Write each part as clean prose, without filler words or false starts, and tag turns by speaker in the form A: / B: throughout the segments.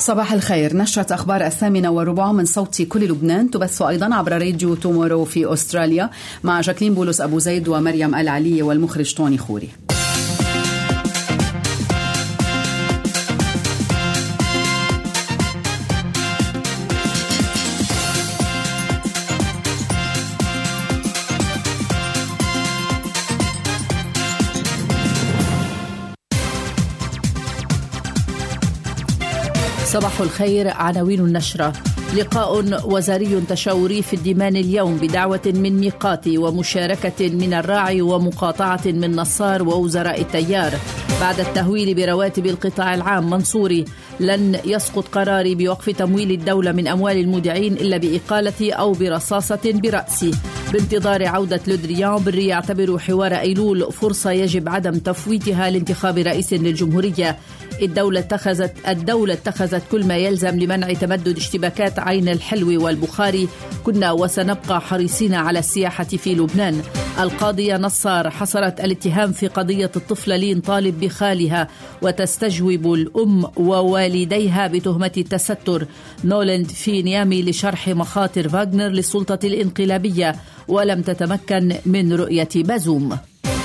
A: صباح الخير. نشرة أخبار 8:15 من صوت كل لبنان تبث أيضا عبر راديو تومورو في أستراليا مع جاكلين بولس أبو زيد ومريم العلي والمخرج توني خوري.
B: صباح الخير. عناوين النشرة: لقاء وزاري تشاوري في الديمان اليوم بدعوة من ميقاتي ومشاركة من الراعي ومقاطعة من نصار ووزراء التيار. بعد التهويل برواتب القطاع العام منصوري: لن يسقط قراري بوقف تمويل الدولة من أموال المودعين إلا بإقالتي أو برصاصة برأسي. بانتظار عودة لودريان بري يعتبر حوار أيلول فرصة يجب عدم تفويتها لانتخاب رئيس للجمهورية. الدولة اتخذت كل ما يلزم لمنع تمدد اشتباكات عين الحلو والبخاري. كنا وسنبقى حريصين على السياحة في لبنان. القاضية نصار حصرت الاتهام في قضية الطفلة لين طالب بخالها وتستجوب الأم ووالديها بتهمة التستر. نولند في نيامي لشرح مخاطر فاغنر للسلطة الانقلابية ولم تتمكن من رؤية بازوم.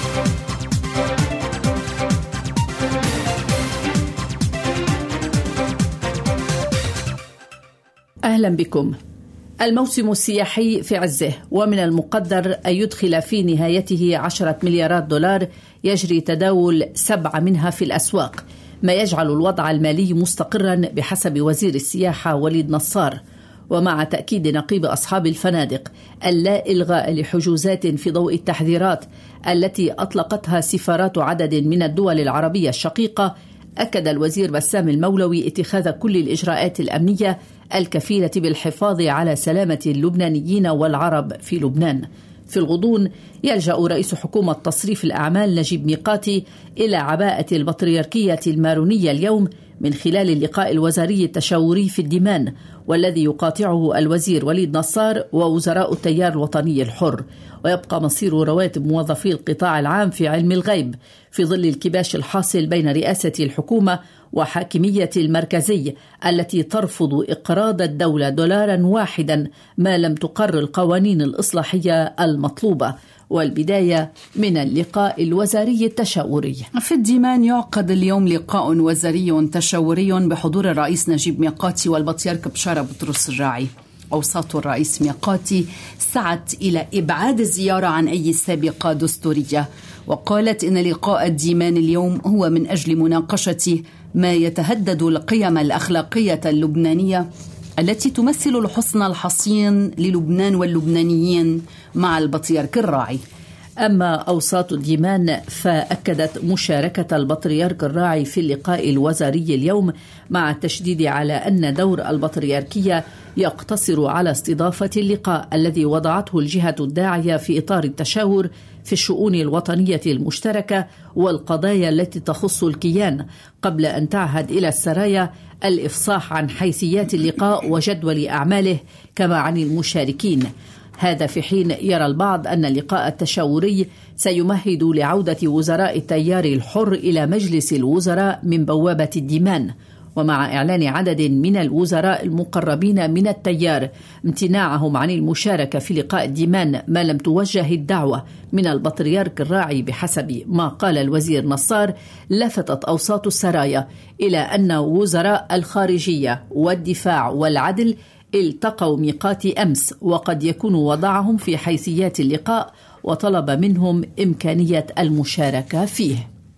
B: أهلا بكم. الموسم السياحي في عزه، ومن المقدر أن يدخل في نهايته 10 مليارات دولار، يجري تداول 7 منها في الأسواق، ما يجعل الوضع المالي مستقرا بحسب وزير السياحة وليد نصار. ومع تأكيد نقيب أصحاب الفنادق اللا إلغاء لحجوزات في ضوء التحذيرات التي أطلقتها سفارات عدد من الدول العربية الشقيقة، أكد الوزير بسام المولوي اتخاذ كل الإجراءات الأمنية الكفيلة بالحفاظ على سلامة اللبنانيين والعرب في لبنان. في الغضون يلجأ رئيس حكومة تصريف الأعمال نجيب ميقاتي إلى عباءة البطريركية المارونية اليوم من خلال اللقاء الوزاري التشاوري في الديمان، والذي يقاطعه الوزير وليد نصار ووزراء التيار الوطني الحر. ويبقى مصير رواتب موظفي القطاع العام في علم الغيب في ظل الكباش الحاصل بين رئاسة الحكومة وحاكمية المركزي التي ترفض إقراض الدولة دولارا واحدا ما لم تقر القوانين الإصلاحية المطلوبة. والبداية من اللقاء الوزاري التشاوري.
A: في الديمان يعقد اليوم لقاء وزاري تشاوري بحضور الرئيس نجيب ميقاتي والبطريرك بشارة بطرس الراعي. أوساط الرئيس ميقاتي سعت إلى إبعاد الزيارة عن أي سابقة دستورية، وقالت إن لقاء الديمان اليوم هو من أجل مناقشة ما يتهدد القيم الأخلاقية اللبنانية التي تمثل الحصن الحصين للبنان واللبنانيين مع البطريرك الراعي.
B: أما أوساط الديمان فأكدت مشاركة البطريرك الراعي في اللقاء الوزاري اليوم، مع التشديد على أن دور البطريركية يقتصر على استضافة اللقاء الذي وضعته الجهة الداعية في إطار التشاور في الشؤون الوطنية المشتركة والقضايا التي تخص الكيان، قبل أن تعهد إلى السرايا الإفصاح عن حيثيات اللقاء وجدول أعماله كما عن المشاركين. هذا في حين يرى البعض أن اللقاء التشاوري سيمهد لعودة وزراء التيار الحر إلى مجلس الوزراء من بوابة الديمان، ومع إعلان عدد من الوزراء المقربين من التيار امتناعهم عن المشاركة في لقاء الديمان ما لم توجه الدعوة من البطريرك الراعي بحسب ما قال الوزير نصار. لفتت أوساط السرايا إلى أن وزراء الخارجية والدفاع والعدل التقوا ميقاتي أمس، وقد يكون وضعهم في حيثيات اللقاء، وطلب منهم إمكانية المشاركة فيه.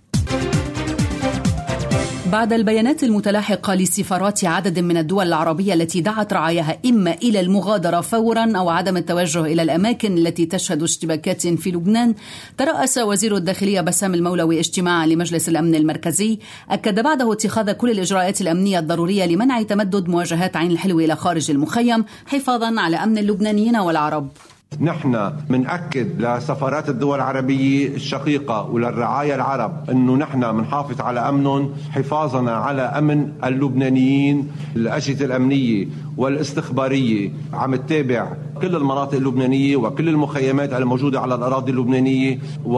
A: بعد البيانات المتلاحقة لسفارات عدد من الدول العربية التي دعت رعاياها إما إلى المغادرة فورا أو عدم التوجه إلى الأماكن التي تشهد اشتباكات في لبنان، ترأس وزير الداخلية بسام المولوي اجتماعا لمجلس الأمن المركزي أكد بعده اتخاذ كل الإجراءات الأمنية الضرورية لمنع تمدد مواجهات عين الحلو إلى خارج المخيم حفاظا على أمن اللبنانيين والعرب.
C: نحن منأكد لسفارات الدول العربية الشقيقة وللرعايا العرب أنه نحن منحافظ على أمنهم حفاظنا على أمن اللبنانيين. الأجهزة الأمنية والاستخبارية عم تتابع كل المناطق اللبنانية وكل المخيمات الموجودة على الأراضي اللبنانية،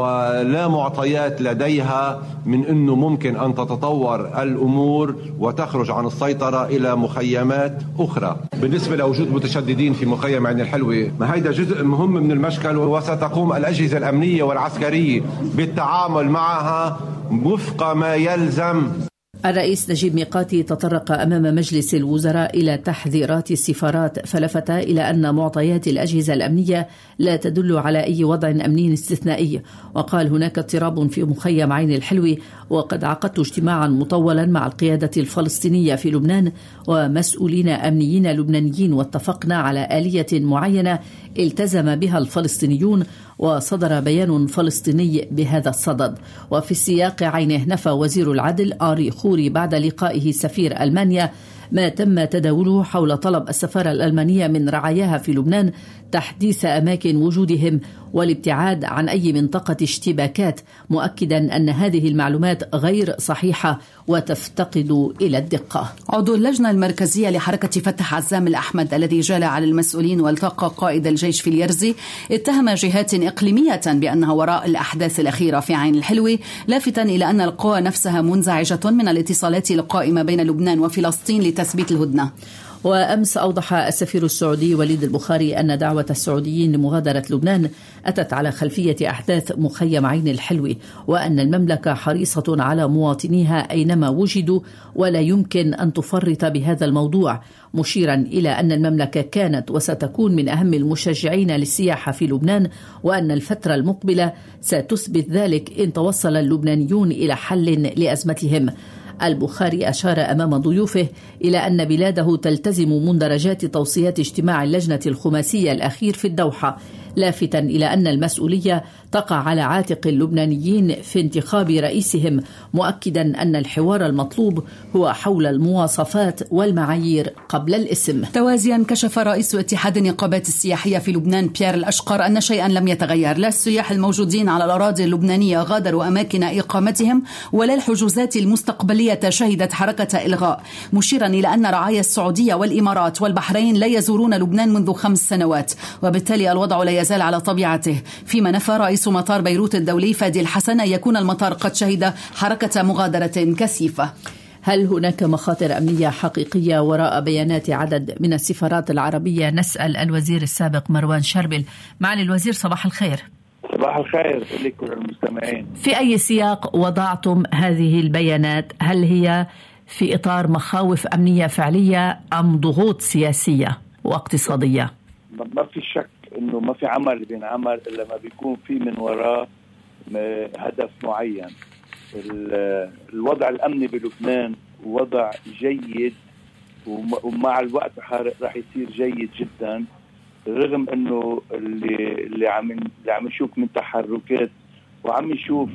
C: ولا معطيات لديها من أنه ممكن أن تتطور الأمور وتخرج عن السيطرة إلى مخيمات أخرى. بالنسبة لوجود متشددين في مخيم عين الحلوة، ما هيدا جزء مهم من المشكل، وستقوم الأجهزة الأمنية والعسكرية بالتعامل معها وفق ما يلزم.
B: الرئيس نجيب ميقاتي تطرق أمام مجلس الوزراء إلى تحذيرات السفارات، فلفت إلى أن معطيات الأجهزة الأمنية لا تدل على أي وضع أمني استثنائي، وقال هناك اضطراب في مخيم عين الحلوة، وقد عقدت اجتماعا مطولا مع القيادة الفلسطينية في لبنان ومسؤولين أمنيين لبنانيين، واتفقنا على آلية معينة التزم بها الفلسطينيون، وصدر بيان فلسطيني بهذا الصدد. وفي السياق عينه نفى وزير العدل آري خوري بعد لقائه سفير ألمانيا ما تم تداوله حول طلب السفارة الألمانية من رعاياها في لبنان تحديث أماكن وجودهم والابتعاد عن أي منطقة اشتباكات، مؤكدا أن هذه المعلومات غير صحيحة وتفتقد إلى الدقة.
A: عضو اللجنة المركزية لحركة فتح عزام الأحمد الذي جال على المسؤولين والتقى قائد الجيش في اليرزي اتهم جهات إقليمية بأنها وراء الأحداث الأخيرة في عين الحلوة، لافتا إلى أن القوى نفسها منزعجة من الاتصالات القائمة بين لبنان وفلسطين لتثبيت الهدنة.
B: وأمس أوضح السفير السعودي وليد البخاري أن دعوة السعوديين لمغادرة لبنان أتت على خلفية أحداث مخيم عين الحلوة، وأن المملكة حريصة على مواطنيها أينما وجدوا ولا يمكن أن تفرط بهذا الموضوع، مشيرا إلى أن المملكة كانت وستكون من أهم المشجعين للسياحة في لبنان، وأن الفترة المقبلة ستثبت ذلك إن توصل اللبنانيون إلى حل لأزمتهم. البخاري أشار أمام ضيوفه إلى أن بلاده تلتزم مندرجات توصيات اجتماع اللجنة الخماسية الأخير في الدوحة، لافتا إلى أن المسؤولية تقع على عاتق اللبنانيين في انتخاب رئيسهم، مؤكدا أن الحوار المطلوب هو حول المواصفات والمعايير قبل الاسم.
A: توازيا كشف رئيس اتحاد النقابات السياحية في لبنان بيير الأشقر أن شيئا لم يتغير، لا السياح الموجودين على الأراضي اللبنانية غادروا أماكن إقامتهم ولا الحجوزات المستقبلية شهدت حركة إلغاء، مشيرا إلى أن رعايا السعودية والإمارات والبحرين لا يزورون لبنان منذ 5 سنوات، وبالتالي الوضع لا يزال على طبيعته. فيما نفى رئيس مطار بيروت الدولي فادي الحسن أن يكون المطار قد شهد حركة مغادرة كثيفة.
B: هل هناك مخاطر أمنية حقيقية وراء بيانات عدد من السفارات العربية؟ نسأل الوزير السابق مروان شربل. معالي الوزير، صباح الخير.
D: صباح الخير لكل المستمعين.
B: في أي سياق وضعتم هذه البيانات؟ هل هي في إطار مخاوف أمنية فعلية أم ضغوط سياسية واقتصادية؟
D: ما في شك إنه ما في عمل بينعمل إلا ما بيكون في من وراء هدف معين. الوضع الأمني بلبنان وضع جيد، ومع الوقت راح يصير جيد جدا، رغم إنه اللي عم يشوف من تحركات وعم يشوف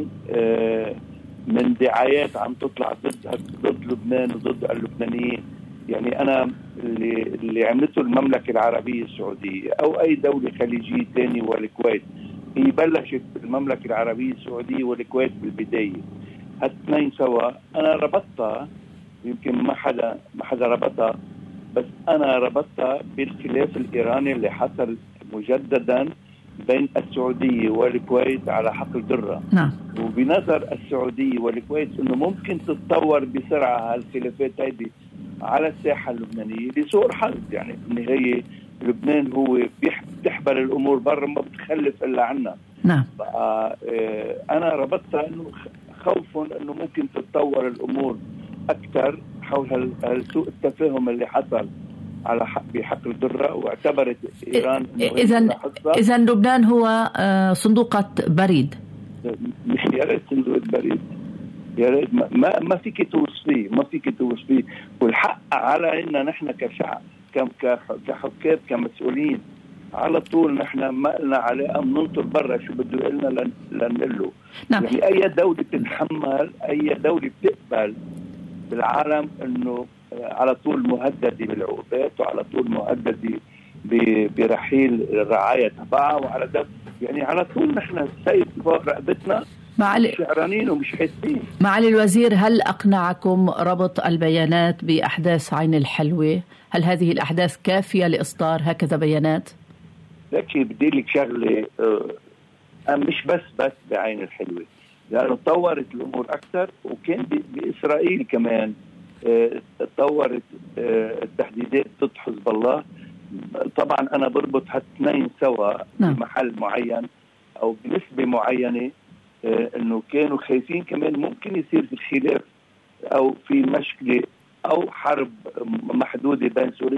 D: من دعايات عم تطلع ضد لبنان وضد اللبنانيين. يعني أنا اللي عملته المملكة العربية السعودية أو أي دولة خليجية تاني والكويت، هي بلشت المملكة العربية السعودية والكويت بالبداية، هالتنين سوا أنا ربطتها، يمكن ما حدا ربطها، بس أنا ربطتها بالخلاف الإيراني اللي حصل مجددا بين السعودية والكويت على حقل درة.
B: نعم.
D: وبنظر السعودية والكويت إنه ممكن تتطور بسرعة هالخلافات هذه على الساحة اللبنانية لسوء الحظ. يعني بالنهاية لبنان هو بيحبل الأمور برا، ما بتخلف إلا عنا.
B: نعم.
D: أنا ربطتها إنه خوف إنه ممكن تتطور الأمور أكثر حول هالسوء التفاهم اللي حصل على بحقل الدرة، واعتبرت إيران
B: إذن لبنان هو صندوقة بريد.
D: يا ريت صندوق بريد، يا ريت ما فيك توص فيه، والحق علينا نحن كشعب كحكام كمسؤولين على طول. نحن ما لنا علاقة ننطر برا شو بده لنا لنقله.
B: نعم.
D: يعني أي دولة تتحمل، أي دولة بتقبل بالعالم إنه على طول مهددة بالعقوبات وعلى طول مهددة برحيل الرعاية تبعها، وعلى ده يعني على طول نحن السيد فوق رقبتنا شعرانين ومش حاسين.
B: معالي الوزير، هل أقنعكم ربط البيانات بأحداث عين الحلوة؟ هل هذه الأحداث كافية لإصدار هكذا بيانات؟
D: لكن بدي لك شغلة، مش بس بعين الحلوة، لأنه تطورت الأمور أكثر، وكان بإسرائيل كمان تطورت التحديدات ضد حزب الله. طبعا أنا بربط هالاثنين سوا بمحل معين أو بنسبة معينة، إنه كانوا خايفين كمان ممكن يصير في خلاف أو في مشكلة أو حرب محدودة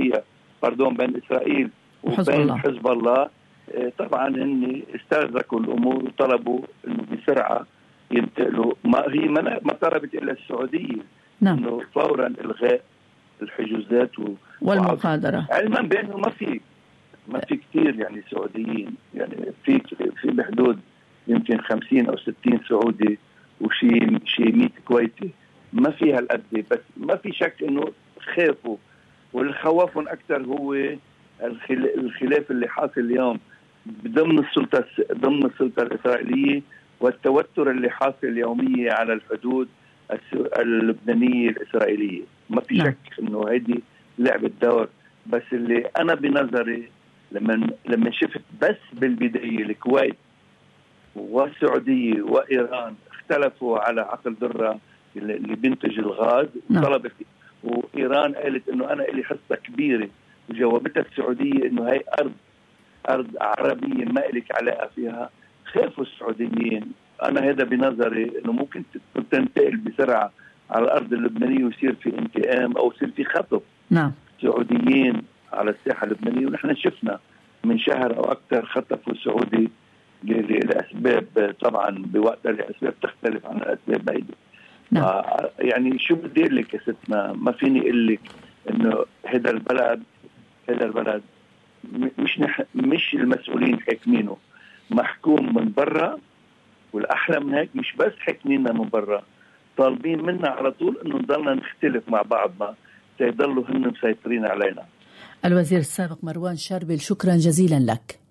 D: بين إسرائيل وبين حزب الله. طبعا هن استدركوا الأمور وطلبوا إنه بسرعة ينتقلوا. ما طلبت إلا السعودية إنه فورا إلغاء الحجوزات
B: والمغادرة،
D: علما بأنه ما في كتير يعني سعوديين، يعني في بحدود يمكن 50 أو 60 سعودي وشي 100 كويتي، ما فيها القد. بس ما في شك إنه خافوا، واللي خوفهم أكثر هو الخلاف اللي حاصل اليوم ضمن السلطة الإسرائيلية، والتوتر اللي حاصل يوميا على الحدود اللبنانية الإسرائيلية. ما في شك إنه هيدي لعبة دور. بس اللي أنا بنظري لما شفت بس بالبداية الكويت والسعودية وإيران اختلفوا على عقل درة اللي بينتج الغاز، وطلبت وإيران قالت إنه أنا إلي حصة كبيرة، وجاوبتها السعودية إنه هاي أرض عربية ما إلك علاقة فيها. خافوا السعوديين. أنا هذا بنظري إنه ممكن تنتقل بسرعة على الأرض اللبنانية ويصير في انتقام أو يصير في خطف سعوديين على الساحة اللبنانية. ونحن شفنا من شهر أو أكثر خطفوا سعودي لأسباب طبعا بوقتها لأسباب تختلف عن الأسباب هيدي. يعني شو بدي أقول لك يا ستنا، ما فيني أقول لك إنه هذا البلد مش المسؤولين حاكمينه، محكوم من برا. والأحلى من هيك مش بس حاكميننا من برا، طالبين منا على طول إنه نضلنا نختلف مع بعضنا سيضلوا هن مسيطرين علينا.
B: الوزير السابق مروان شربل، شكرا جزيلا لك.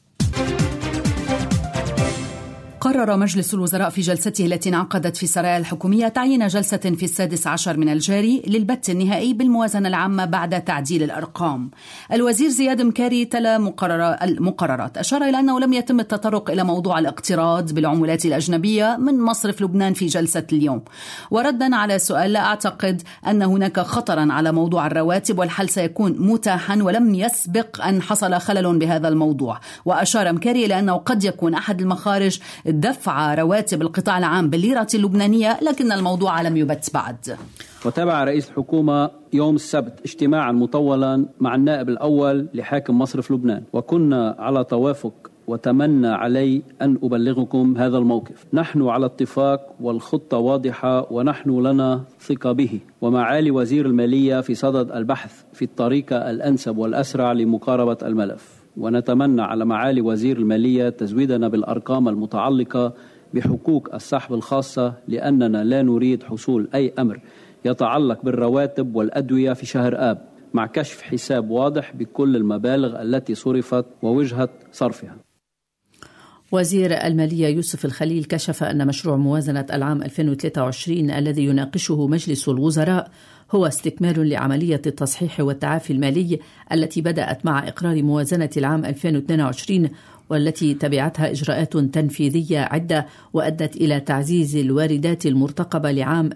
A: قرر مجلس الوزراء في جلسته التي انعقدت في السرايا الحكومية تعيين جلسة في 16 من الجاري للبت النهائي بالموازنة العامة بعد تعديل الأرقام. الوزير زياد مكاري تلا المقررات، أشار إلى أنه لم يتم التطرق إلى موضوع الاقتراض بالعملات الأجنبية من مصرف لبنان في جلسة اليوم. وردا على سؤال، لا أعتقد أن هناك خطرا على موضوع الرواتب والحل سيكون متاحا ولم يسبق أن حصل خلل بهذا الموضوع. وأشار مكاري إلى أنه قد يكون أحد المخارج دفع رواتب القطاع العام بالليرة اللبنانية، لكن الموضوع لم يبت بعد.
E: وتابع رئيس الحكومة يوم السبت اجتماعا مطولا مع النائب الأول لحاكم مصرف لبنان، وكنا على توافق وتمنى علي أن أبلغكم هذا الموقف. نحن على اتفاق والخطة واضحة ونحن لنا ثقة به، ومعالي وزير المالية في صدد البحث في الطريقة الأنسب والأسرع لمقاربة الملف. ونتمنى على معالي وزير المالية تزويدنا بالأرقام المتعلقة بحقوق السحب الخاصة، لأننا لا نريد حصول أي أمر يتعلق بالرواتب والأدوية في شهر آب، مع كشف حساب واضح بكل المبالغ التي صرفت ووجهة صرفها.
B: وزير المالية يوسف الخليل كشف أن مشروع موازنة العام 2023 الذي يناقشه مجلس الوزراء هو استكمال لعملية التصحيح والتعافي المالي التي بدأت مع إقرار موازنة العام 2022 والتي تبعتها إجراءات تنفيذية عدة وأدت إلى تعزيز الواردات المرتقبة لعام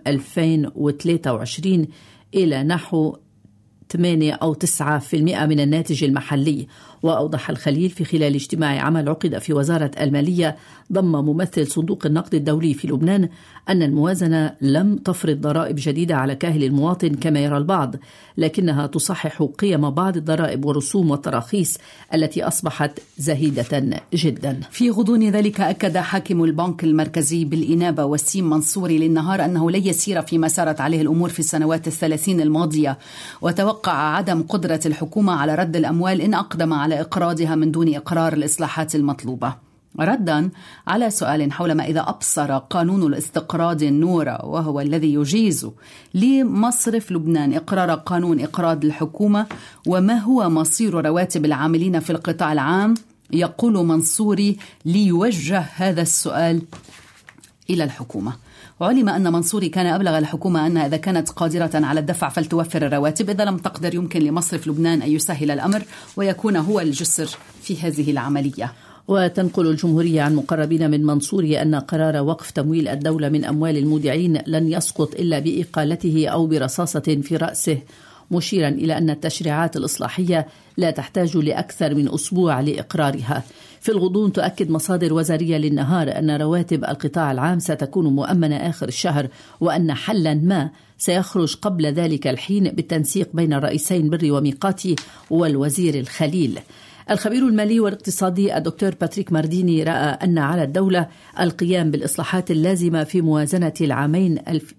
B: 2023 إلى نحو 8 أو 9% من الناتج المحلي. وأوضح الخليل في خلال اجتماع عمل عقد في وزارة المالية ضم ممثل صندوق النقد الدولي في لبنان أن الموازنة لم تفرض ضرائب جديدة على كاهل المواطن كما يرى البعض، لكنها تصحح قيم بعض الضرائب والرسوم والتراخيص التي أصبحت زهيدة جدا.
A: في غضون ذلك أكد حاكم البنك المركزي بالإنابة وسيم منصوري للنهار أنه لن يسير فيما سارت عليه الأمور في السنوات 30 الماضية، وتوقع عدم قدرة الحكومة على رد الأموال إن أقدم على إقراضها من دون إقرار الإصلاحات المطلوبة. ردا على سؤال حول ما إذا أبصر قانون الاستقراض النور وهو الذي يجيز لمصرف لبنان إقرار قانون إقراض الحكومة وما هو مصير رواتب العاملين في القطاع العام، يقول منصوري ليوجه هذا السؤال إلى الحكومة. علم أن منصوري كان أبلغ الحكومة أنها إذا كانت قادرة على الدفع فلتوفر الرواتب، إذا لم تقدر يمكن لمصرف لبنان أن يسهل الأمر ويكون هو الجسر في هذه العملية.
B: وتنقل الجمهورية عن مقربين من منصوري أن قرار وقف تمويل الدولة من أموال المودعين لن يسقط إلا بإقالته أو برصاصة في رأسه، مشيرا إلى أن التشريعات الإصلاحية لا تحتاج لأكثر من أسبوع لإقرارها. في الغضون تؤكد مصادر وزارية للنهار أن رواتب القطاع العام ستكون مؤمنة آخر الشهر، وأن حلا ما سيخرج قبل ذلك الحين بالتنسيق بين الرئيسين بري وميقاتي والوزير الخليل. الخبير المالي والاقتصادي الدكتور باتريك مارديني رأى أن على الدولة القيام بالإصلاحات اللازمة في موازنة العامين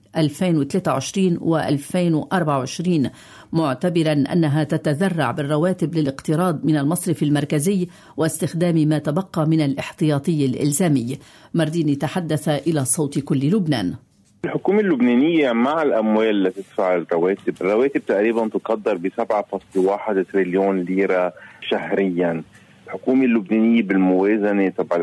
B: 2023 و2024، معتبرا أنها تتذرع بالرواتب للاقتراض من المصرف المركزي واستخدام ما تبقى من الاحتياطي الإلزامي. مارديني تحدث إلى صوت كل لبنان.
F: الحكومة اللبنانية مع الأموال التي تدفع الرواتب تقريبا تقدر ب 7.1 تريليون ليرة شهريا. الحكومة اللبنانية بالموازنة تبع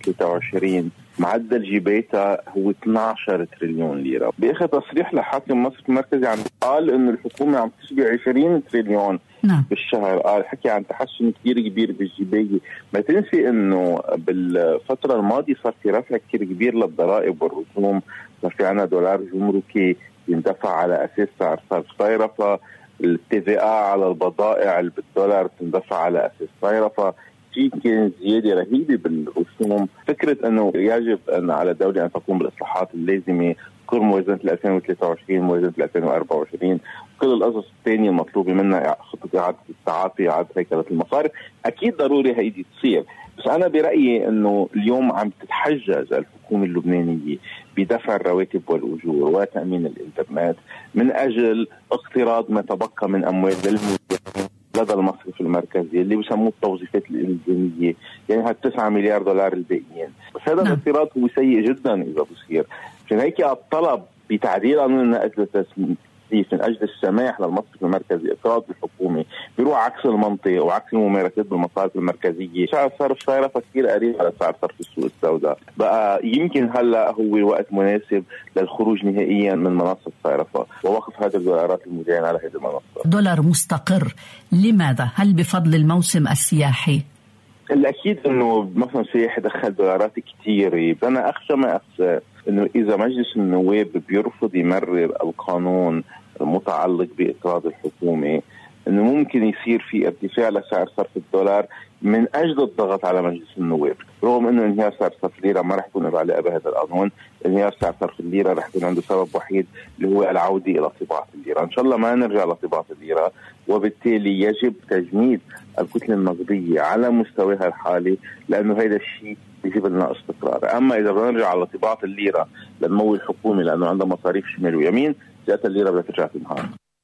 F: 2023 معدل جيباتها هو 12 تريليون ليرة. بآخر تصريح لحاكم مصرف المركزي عم قال إنه الحكومة عم تشبع 20 تريليون بالشهر. قال حكي عن تحسن كتير كبير بالجيبية. ما تنسي إنه بالفترة الماضية صار في رفع كتير كبير للضرائب والرسوم، صار في عنا دولار جمركي يندفع على أساس سعر صرف صيرفة، الTVA على البضائع اللي بالدولار تندفع على أساس صيرفة، في كان زيادة رهيبة بالرسوم. فكرة أنه يجب أن على الدولة أن تقوم بالإصلاحات اللازمة، كل موازنة 2023 موازنة 2024 كل القصص الثانية المطلوبة منها، خطة إعادة التعاطي، إعادة هيكلة المصارف، أكيد ضروري هيدي تصير. بس أنا برأيي أنه اليوم عم تتحجج الحكومة اللبنانية بدفع الرواتب والأجور وتأمين الإنترنت من أجل اقتراض ما تبقى من أموال للمودعين لدى المصرف المركزي اللي بيسموه التوظيفات الإلزامية، يعني هال 9 مليار دولار الباقيين. بس هذا الاقتراض هو سيء جدا إذا بصير. عشان هيك الطلب بتعديل قانون النقد والتسليف من أجل السماح للمصرف المركزي إقراض الحكومة بيروح عكس المنطق وعكس الممارسات بالمصارف المركزية. سعر صرف صيرفة كثير قريب على سعر صرف السوق السوداء. بقى يمكن هلا هو وقت مناسب للخروج نهائيا من منصة صيرفة ووقف هذه الدولارات المودعين على هذه المنصة. دولار
B: مستقر لماذا؟ هل بفضل الموسم السياحي؟
F: الأكيد أنه مثلا السياحي دخل دولارات كثيرة. أنا أخشى ما أخشى أنه إذا مجلس النواب بيرفض يمرر القانون المتعلق بإقراض الحكومة، أنه ممكن يصير في ارتفاع لسعر صرف الدولار من أجل الضغط على مجلس النواب، رغم أنه انهيار سعر صرف الليرة ما رح يكون بعلاقة بهذا القانون. انهيار سعر صرف الليرة رح يكون عنده سبب وحيد اللي هو العودة إلى طباعة الليرة. إن شاء الله ما نرجع لطباعة الليرة، وبالتالي يجب تجميد الكتلة النقدية على مستواها الحالي، لأنه هذا الشيء يجب لنا استقرار. أما إذا نرجع على طباعة الليرة لنمول الحكومة لأنه عندها مصاريف شمال ويمين، جاءت الليرة بدها ترجع تنهار.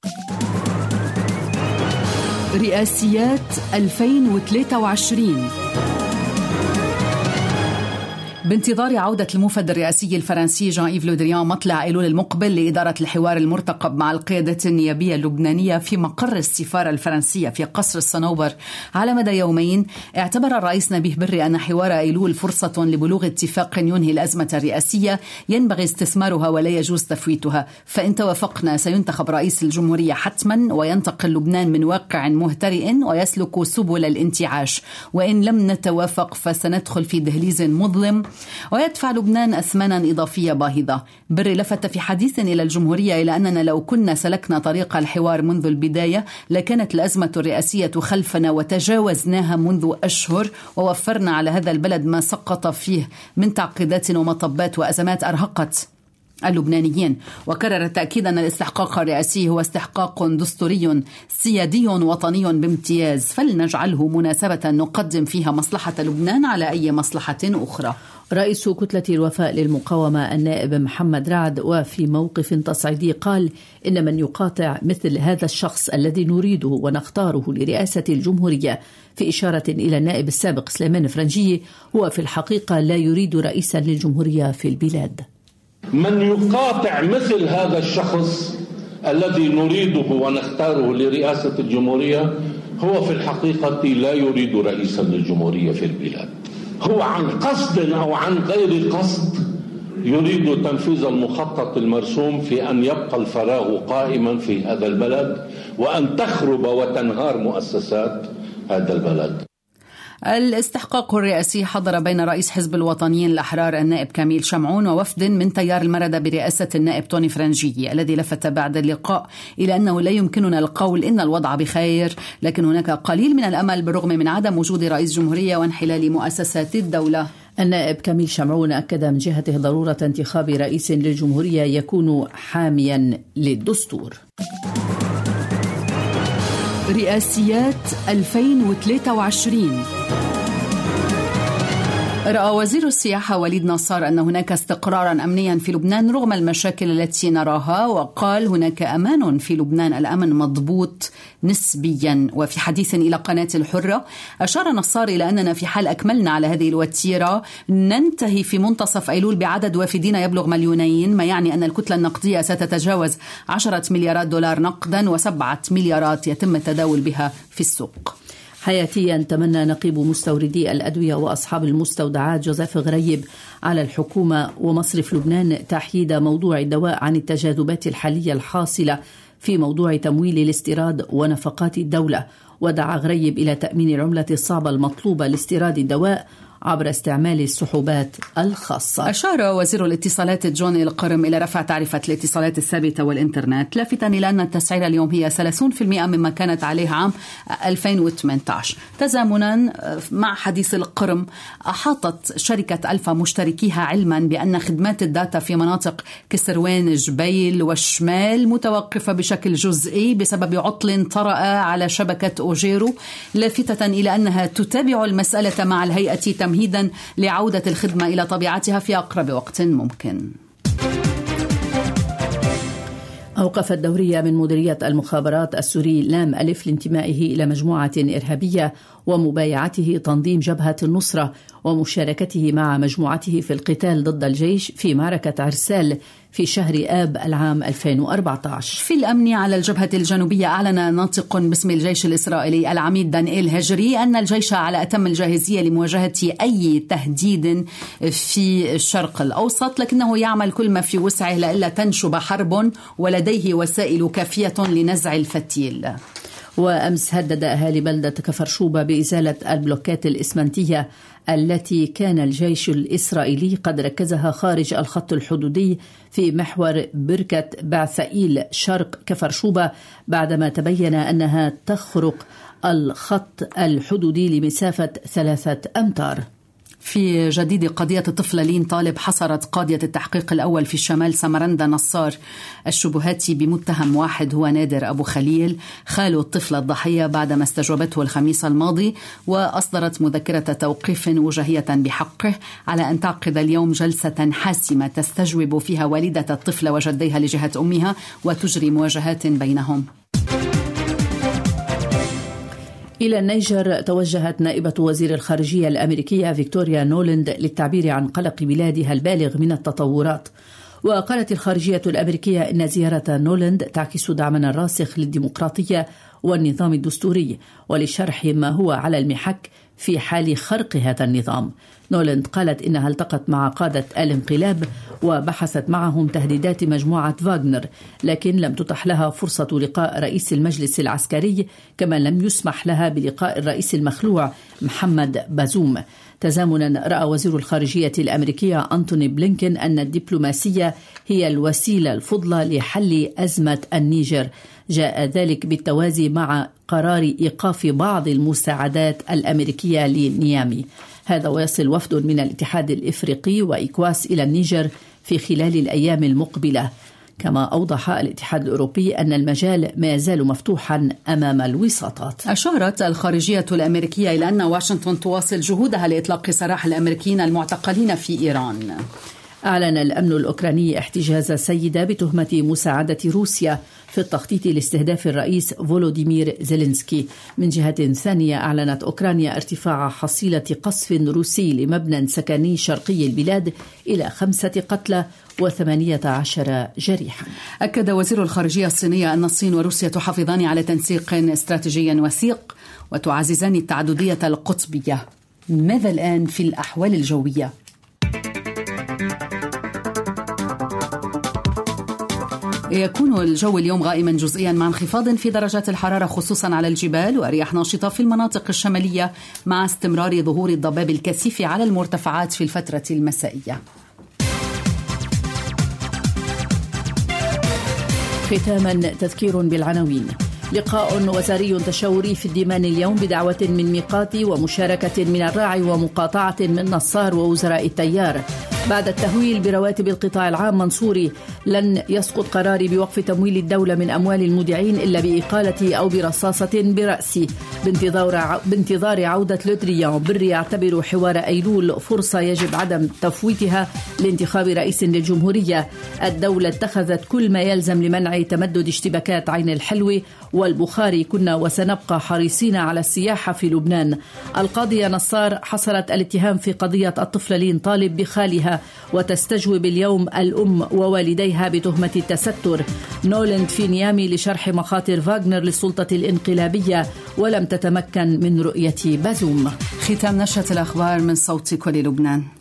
A: رئاسيات 2023. بانتظار عودة الموفد الرئاسي الفرنسي جان إيف لو دريان مطلع أيلول المقبل لإدارة الحوار المرتقب مع القيادة النيابية اللبنانية في مقر السفارة الفرنسية في قصر الصنوبر على مدى يومين، اعتبر الرئيس نبيه بري أن حوار أيلول فرصة لبلوغ اتفاق ينهي الأزمة الرئاسية ينبغي استثمارها ولا يجوز تفويتها. فإن توافقنا سينتخب رئيس الجمهورية حتما وينتقل لبنان من واقع مهترئ ويسلك سبل الانتعاش، وإن لم نتوافق فسندخل في دهليز مظلم ويدفع لبنان أثمانا إضافية باهظة. بري لفت في حديث إلى الجمهورية إلى أننا لو كنا سلكنا طريق الحوار منذ البداية لكانت الأزمة الرئاسية خلفنا وتجاوزناها منذ أشهر، ووفرنا على هذا البلد ما سقط فيه من تعقيدات ومطبات وأزمات أرهقت اللبنانيين. وكرر تأكيد أن الاستحقاق الرئاسي هو استحقاق دستوري سيادي وطني بامتياز، فلنجعله مناسبة نقدم فيها مصلحة لبنان على أي مصلحة أخرى.
B: رئيس كتلة الوفاء للمقاومة النائب محمد رعد وفي موقف تصعيدي قال إن من يقاطع مثل هذا الشخص الذي نريده ونختاره لرئاسة الجمهورية، في إشارة إلى النائب السابق سليمان فرنجي، هو في الحقيقة لا يريد رئيسا للجمهورية في البلاد.
G: من يقاطع مثل هذا الشخص الذي نريده ونختاره لرئاسة الجمهورية هو في الحقيقة لا يريد رئيسا للجمهورية في البلاد. هو عن قصد أو عن غير قصد يريد تنفيذ المخطط المرسوم في أن يبقى الفراغ قائما في هذا البلد وأن تخرب وتنهار مؤسسات هذا البلد.
A: الاستحقاق الرئاسي حضر بين رئيس حزب الوطنيين الأحرار النائب كميل شمعون ووفد من تيار المردة برئاسة النائب توني فرنجي، الذي لفت بعد اللقاء إلى أنه لا يمكننا القول إن الوضع بخير، لكن هناك قليل من الأمل بالرغم من عدم وجود رئيس جمهورية وانحلال مؤسسات الدولة.
B: النائب كميل شمعون أكد من جهته ضرورة انتخاب رئيس للجمهورية يكون حاميا للدستور.
A: رئاسيات 2023. رأى وزير السياحة وليد نصار أن هناك استقرارا أمنيا في لبنان رغم المشاكل التي نراها، وقال هناك أمان في لبنان، الأمن مضبوط نسبيا. وفي حديث إلى قناة الحرة أشار نصار إلى أننا في حال أكملنا على هذه الوتيرة ننتهي في منتصف أيلول بعدد وافدين يبلغ 2 مليون، ما يعني أن الكتلة النقدية ستتجاوز 10 مليارات دولار نقدا و7 مليارات يتم التداول بها في السوق.
B: حياتيا تمنى نقيب مستوردي الأدوية وأصحاب المستودعات جوزيف غريب على الحكومة ومصرف لبنان تحييد موضوع الدواء عن التجاذبات الحالية الحاصلة في موضوع تمويل الاستيراد ونفقات الدولة، ودعا غريب إلى تأمين العملة الصعبة المطلوبة لاستيراد الدواء عبر استعمال السحوبات الخاصة.
A: أشار وزير الاتصالات جون القرم إلى رفع تعرفة الاتصالات الثابتة والإنترنت، لافتاً إلى أن التسعيرة اليوم هي 30% مما كانت عليه عام 2018. تزامناً مع حديث القرم، أحاطت شركة ألفا مشتركيها علماً بأن خدمات الداتا في مناطق كسروان، جبيل والشمال متوقفة بشكل جزئي بسبب عطل طرأ على شبكة أوجيرو، لافتة إلى أنها تتابع المسألة مع الهيئة تمهيدا لعودة الخدمة إلى طبيعتها في أقرب وقت ممكن.
B: أوقف الدورية من مديرية المخابرات السوري لام ألف لانتمائه إلى مجموعة إرهابية ومبايعته تنظيم جبهة النصرة ومشاركته مع مجموعته في القتال ضد الجيش في معركة عرسال في شهر آب العام 2014.
A: في الأمن على الجبهة الجنوبية، أعلن ناطق باسم الجيش الإسرائيلي العميد دانيال هجري أن الجيش على أتم الجاهزية لمواجهة أي تهديد في الشرق الأوسط، لكنه يعمل كل ما في وسعه لئلا تنشب حرب ولديه وسائل كافية لنزع الفتيل.
B: وأمس هدد أهالي بلدة كفرشوبة بإزالة البلوكات الإسمنتية التي كان الجيش الإسرائيلي قد ركزها خارج الخط الحدودي في محور بركة بعثائيل شرق كفرشوبة، بعدما تبين أنها تخرق الخط الحدودي لمسافة 3 أمتار.
A: في جديد قضية الطفلة لين طالب، حصرت قاضية التحقيق الأول في الشمال سمرندا نصار الشبهات بمتهم واحد هو نادر أبو خليل خال الطفلة الضحية بعدما استجوبته الخميس الماضي، وأصدرت مذكرة توقيف وجاهية بحقه على أن تعقد اليوم جلسة حاسمة تستجوب فيها والدة الطفلة وجديها لجهة أمها وتجري مواجهات بينهم.
B: إلى النيجر توجهت نائبة وزير الخارجية الأمريكية فيكتوريا نولند للتعبير عن قلق بلادها البالغ من التطورات. وقالت الخارجية الأمريكية إن زيارة نولند تعكس دعمنا الراسخ للديمقراطية والنظام الدستوري ولشرح ما هو على المحك في حال خرق هذا النظام. نولند قالت إنها التقت مع قادة الانقلاب وبحثت معهم تهديدات مجموعة فاغنر، لكن لم تتح لها فرصة لقاء رئيس المجلس العسكري، كما لم يسمح لها بلقاء الرئيس المخلوع محمد بازوم. تزامنا رأى وزير الخارجية الأمريكية أنتوني بلينكن أن الدبلوماسية هي الوسيلة الفضلى لحل أزمة النيجر، جاء ذلك بالتوازي مع قرار إيقاف بعض المساعدات الأمريكية لنيامي. هذا ويصل وفد من الاتحاد الإفريقي وإيكواس إلى النيجر في خلال الأيام المقبلة. كما أوضح الاتحاد الأوروبي أن المجال ما يزال مفتوحا أمام الوساطات.
A: أشارت الخارجية الأمريكية إلى أن واشنطن تواصل جهودها لإطلاق سراح الأمريكيين المعتقلين في إيران.
B: أعلن الأمن الأوكراني احتجاز سيدة بتهمة مساعدة روسيا في التخطيط لاستهداف الرئيس فولوديمير زيلينسكي. من جهة ثانية أعلنت أوكرانيا ارتفاع حصيلة قصف روسي لمبنى سكني شرقي البلاد إلى 5 قتلى و18 جريحا.
A: أكد وزير الخارجية الصينية أن الصين وروسيا تحافظان على تنسيق استراتيجي وثيق وتعززان التعددية القطبية. ماذا الآن في الأحوال الجوية؟ يكون الجو اليوم غائما جزئيا مع انخفاض في درجات الحرارة خصوصا على الجبال ورياح ناشطة في المناطق الشمالية مع استمرار ظهور الضباب الكثيف على المرتفعات في الفترة المسائية.
B: ختاما تذكير بالعناوين. لقاء وزاري تشاوري في الديمان اليوم بدعوة من ميقاتي ومشاركة من الراعي ومقاطعة من نصار ووزراء التيار. بعد التهويل برواتب القطاع العام منصوري: لن يسقط قراري بوقف تمويل الدولة من أموال المودعين إلا بإقالتي أو برصاصة برأسي. بانتظار عودة لودريان، بري يعتبر حوار أيلول فرصة يجب عدم تفويتها لانتخاب رئيس للجمهورية. الدولة اتخذت كل ما يلزم لمنع تمدد اشتباكات عين الحلوة والبخاري. كنا وسنبقى حريصين على السياحة في لبنان. القاضية نصار حصلت الاتهام في قضية الطفلة لين طالب بخالها وتستجوب اليوم الأم ووالديها بتهمة التستر. نولند في نيامي لشرح مخاطر فاغنر للسلطة الانقلابية ولم تتمكن من رؤية بازوم.
A: ختام نشرة الأخبار من صوت كل لبنان.